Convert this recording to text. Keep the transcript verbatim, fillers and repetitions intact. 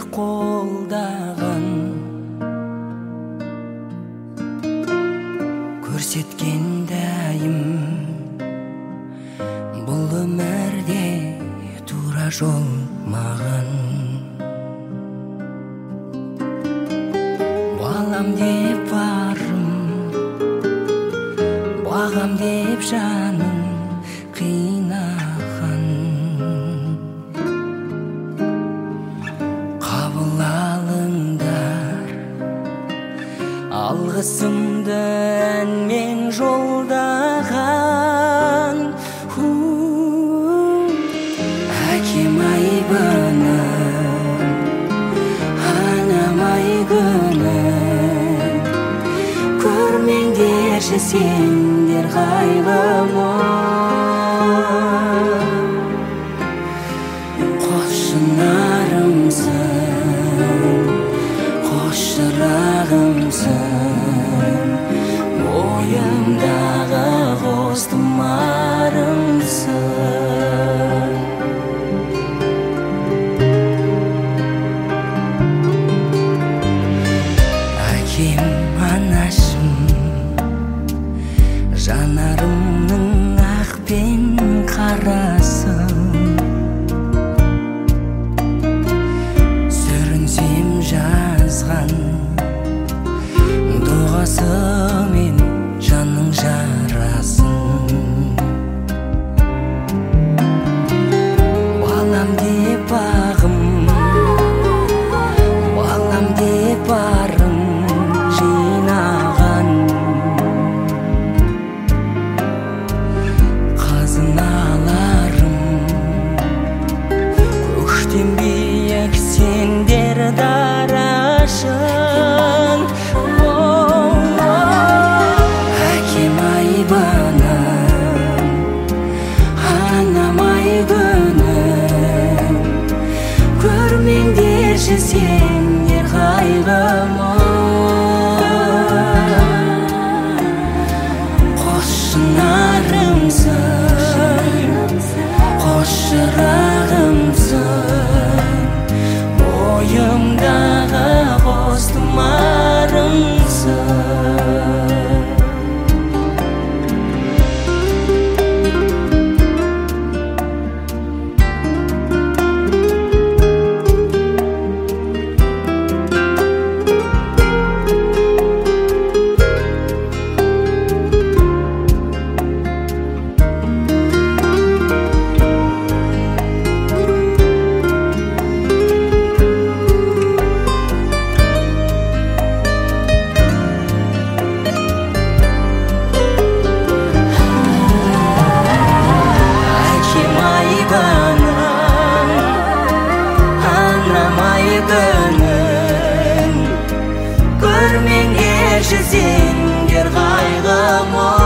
қолдаған, көрсеткен дайым, бұл өмірде тура жол маған. Балам деп барым, бағам деп жаным қинаған. Қабыл алыңдар, алғысымды әнмен жолдаған. Әкем айбыным, анам айгүлім, көрмеңдерші сендер қайғымы. Қос шынарымсың, қос шырағымсың, бойымдағы қос тұмарымсың. Әкем анашым, жанарымның ақ пен қарасың. Сүрінсем жазған дұғасымен жанның жарасын. Балам деп бағым, балам деп барым жинаған. Қазыналарым, көктен биік сендер дарашың. Әкем айбыным, анам айгүлім, көрмеңдерші сендер қайғымы. Қос шынарымсың, қос шырағымсың, бойымдағы қос тұмарымсың. Көрмеңдерші сендер қайғымы.